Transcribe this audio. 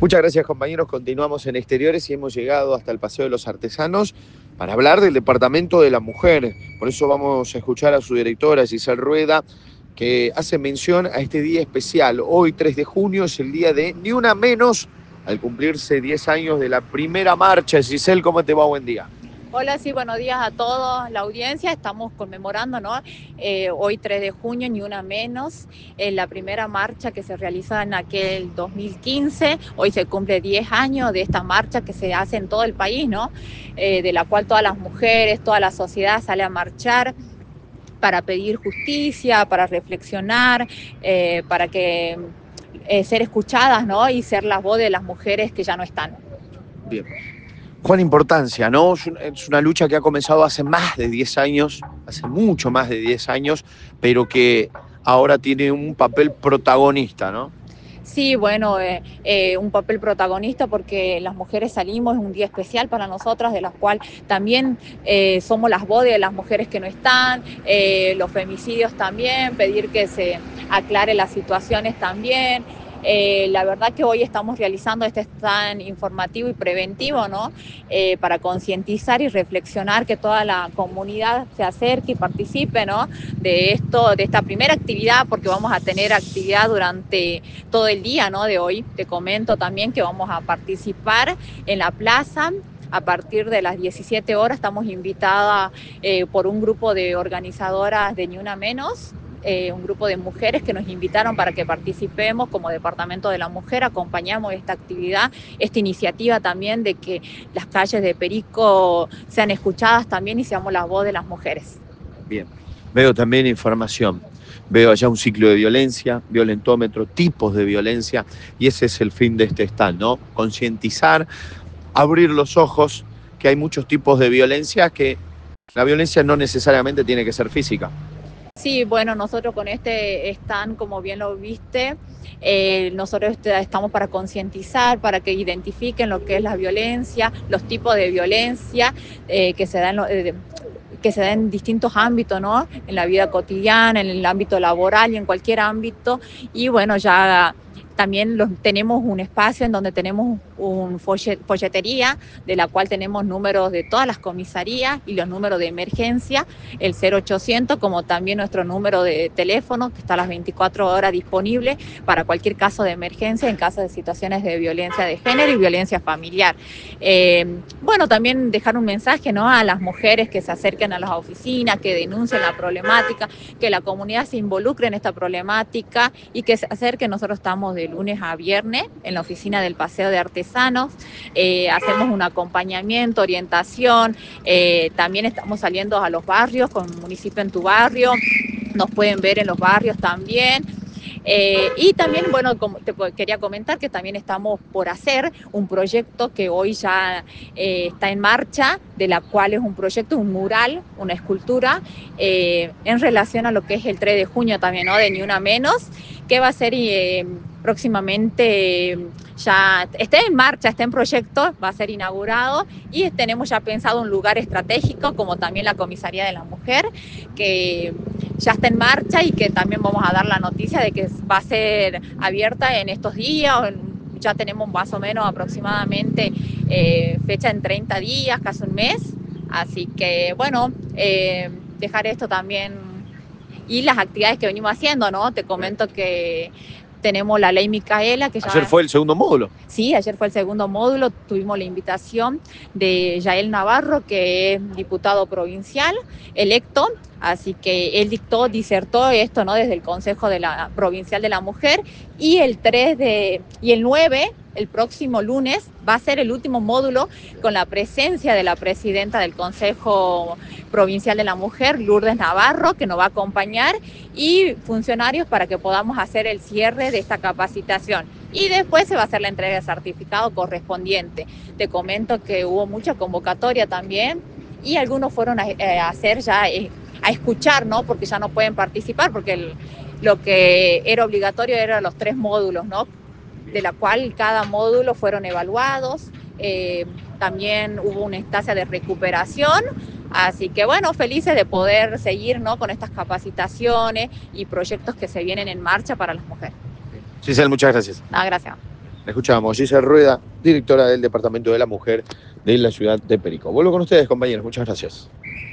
Muchas gracias, compañeros. Continuamos en Exteriores y hemos llegado hasta el Paseo de los Artesanos para hablar del Departamento de la Mujer. Por eso vamos a escuchar a su directora, Giselle Rueda, que hace mención a este día especial. Hoy, 3 de junio, es el día de Ni Una Menos, al cumplirse 10 años de la primera marcha. Giselle, ¿cómo te va? Buen día. Hola, sí, buenos días a todos la audiencia. Estamos conmemorando, ¿no? Hoy 3 de junio, Ni Una Menos, la primera marcha que se realiza en aquel 2015. Hoy se cumple 10 años de esta marcha que se hace en todo el país, ¿no? De la cual todas las mujeres, toda la sociedad sale a marchar para pedir justicia, para reflexionar, para que ser escuchadas, ¿no? Y ser la voz de las mujeres que ya no están. Bien. ¿Cuál importancia, no? Es una lucha que ha comenzado hace más de 10 años, hace mucho más de 10 años, pero que ahora tiene un papel protagonista, ¿no? Sí, bueno, un papel protagonista porque las mujeres salimos, es un día especial para nosotras, de las cuales también somos las voces de las mujeres que no están, los femicidios también, pedir que se aclare las situaciones también. La verdad que hoy estamos realizando este stand informativo y preventivo, ¿no? Para concientizar y reflexionar, que toda la comunidad se acerque y participe, ¿no? De esto, de esta primera actividad, porque vamos a tener actividad durante todo el día, ¿no? De hoy. Te comento también que vamos a participar en la plaza. A partir de las 17 horas estamos invitadas por un grupo de organizadoras de Ni Una Menos, un grupo de mujeres que nos invitaron para que participemos como Departamento de la Mujer. Acompañamos esta actividad, esta iniciativa también de que las calles de Perico sean escuchadas también y seamos la voz de las mujeres. Bien. Veo también información. Veo allá un ciclo de violencia, violentómetro, tipos de violencia, y ese es el fin de este stand, ¿no? Concientizar, abrir los ojos, que hay muchos tipos de violencia, que la violencia no necesariamente tiene que ser física. Sí, bueno, nosotros con este stand, como bien lo viste, nosotros estamos para concientizar, para que identifiquen lo que es la violencia, los tipos de violencia que se dan que se da en distintos ámbitos, ¿no? En la vida cotidiana, en el ámbito laboral y en cualquier ámbito. Y bueno, ya también tenemos un espacio en donde tenemos una folletería, de la cual tenemos números de todas las comisarías y los números de emergencia, el 0800, como también nuestro número de teléfono, que está a las 24 horas disponible para cualquier caso de emergencia, en caso de situaciones de violencia de género y violencia familiar. Bueno, también dejar un mensaje, ¿no? A las mujeres que se acerquen a las oficinas, que denuncien la problemática, que la comunidad se involucre en esta problemática y que se acerquen. Nosotros estamos de lunes a viernes en la oficina del Paseo de Artesanos, hacemos un acompañamiento, orientación, también estamos saliendo a los barrios con Municipio en tu Barrio, nos pueden ver en los barrios también. Y también, bueno, como te quería comentar que también estamos por hacer un proyecto que hoy ya está en marcha, de la cual es un proyecto, un mural, una escultura, en relación a lo que es el 3 de junio también, ¿no? De Ni Una Menos, que va a ser próximamente, ya está en marcha, está en proyecto, va a ser inaugurado, y tenemos ya pensado un lugar estratégico, como también la Comisaría de la Mujer, que ya está en marcha y que también vamos a dar la noticia de que va a ser abierta en estos días. Ya tenemos más o menos aproximadamente fecha en 30 días, casi un mes. Así que bueno, dejar esto también y las actividades que venimos haciendo, ¿no? Te comento que tenemos la ley Micaela, que ya... Ayer fue el segundo módulo. Sí, ayer fue el segundo módulo, tuvimos la invitación de Yael Navarro, que es diputado provincial electo, así que él disertó esto, ¿no? Desde el Consejo Provincial de la Mujer, y el 9, el próximo lunes, va a ser el último módulo con la presencia de la presidenta del Consejo Provincial de la Mujer, Lourdes Navarro, que nos va a acompañar, y funcionarios para que podamos hacer el cierre de esta capacitación. Y después se va a hacer la entrega de certificado correspondiente. Te comento que hubo mucha convocatoria también y algunos fueron a hacer ya, a escuchar, ¿no? Porque ya no pueden participar, porque lo que era obligatorio eran los 3 módulos, ¿no? De la cual cada módulo fueron evaluados. También hubo una instancia de recuperación. Así que bueno, felices de poder seguir, ¿no? Con estas capacitaciones y proyectos que se vienen en marcha para las mujeres. Giselle, muchas gracias. Gracias. La escuchamos, Giselle Rueda, directora del Departamento de la Mujer de la ciudad de Perico. Vuelvo con ustedes, compañeros. Muchas gracias.